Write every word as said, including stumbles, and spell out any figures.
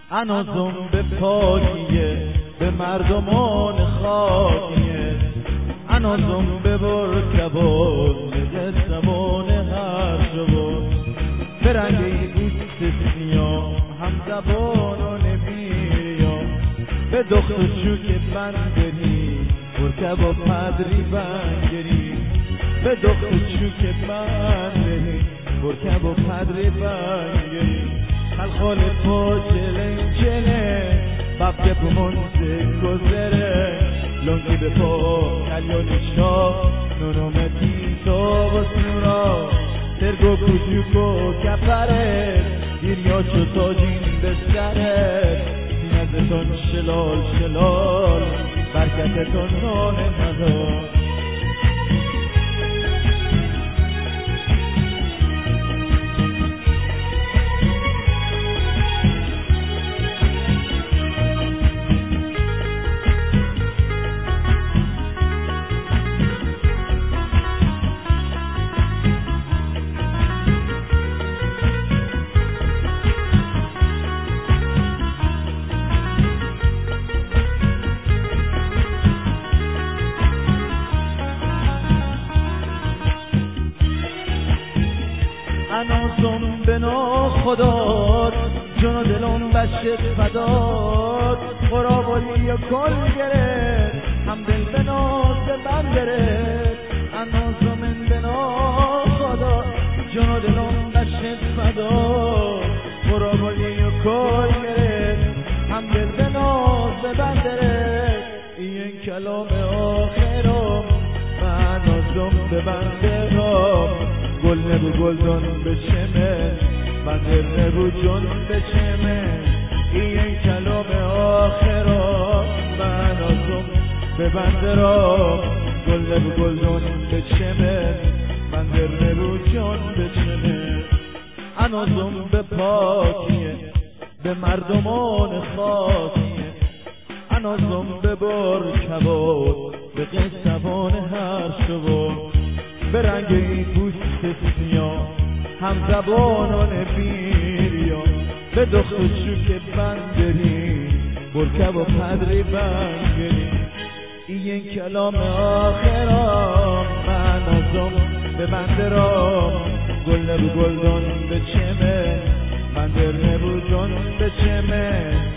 انازم به پاکیه به مردمان خاکیه، انازم به برکبان به قصبان هر جوان، به رنگی دوست سیام هم زبان و نمیریم، به دخت و چوک بندری برکب و پدری بنگری، به دخت و چوک بندری برکب و پدری بنگری، خلخال پا جلن جلن ببگه پمونسه گذره، لنگی به پا کلیونشا نونومتی تو و سنورا، ترگو کجوکو کپره دیریا چو تاجین بسره، سینزتون شلال شلال برکتتون نانه ندار. انازم به ناخدات جون و دلم بشت فدات، قرابالی و کل گرفت هم دل به ناز بند گرفت، انازم به ناخدات جون و دلم بشت فدات، قرابالی و کل گرفت هم دل به ناز بند گرفت، این کلام آخرم انازم به بندرم، گل نبو گلدون بچمه بندر نبو جون بچمه، این کلام آخرا من آزم به بندرام، گل نبو گلدون بچمه بندر نبو جون بچمه، انازم به پاکیه به مردمان خاکیه، انازم به برکبات به قصبان هر شبان، به رنگی پوست سیاه هم زبان و نبیریا، به دخت و چوک بندری برکب و پدری بنگری، این کلام آخرام من آزم به بندرام، گل نبو گلدان به چمه بندر نبو جون به چمه،